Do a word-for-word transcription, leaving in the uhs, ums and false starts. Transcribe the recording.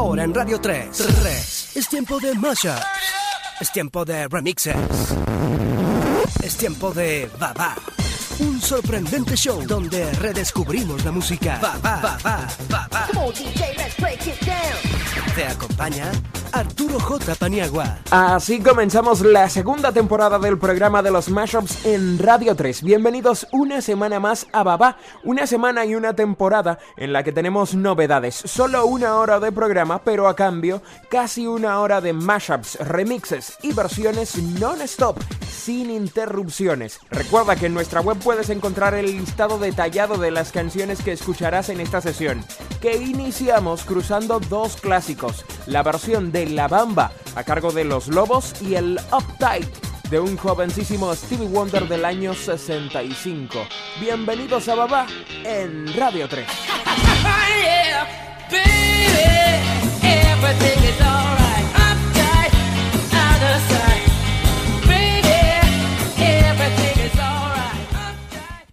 Ahora en Radio tres. tres. Es tiempo de mashups. Es tiempo de remixes. Es tiempo de Baba. Un sorprendente show donde redescubrimos la música. Baba, Baba, Baba. Come on, D J, let's break it down. Te acompaña Arturo J. Paniagua. Así comenzamos la segunda temporada del programa de los Mashups en Radio tres. Bienvenidos una semana más a Baba, una semana y una temporada en la que tenemos novedades. Solo una hora de programa, pero a cambio casi una hora de mashups, remixes y versiones non-stop, sin interrupciones. Recuerda que en nuestra web puedes encontrar el listado detallado de las canciones que escucharás en esta sesión, que iniciamos cruzando dos clásicos, la versión de La Bamba a cargo de Los Lobos y el Uptight de un jovencísimo Stevie Wonder del año sesenta y cinco. Bienvenidos a Baba en Radio tres.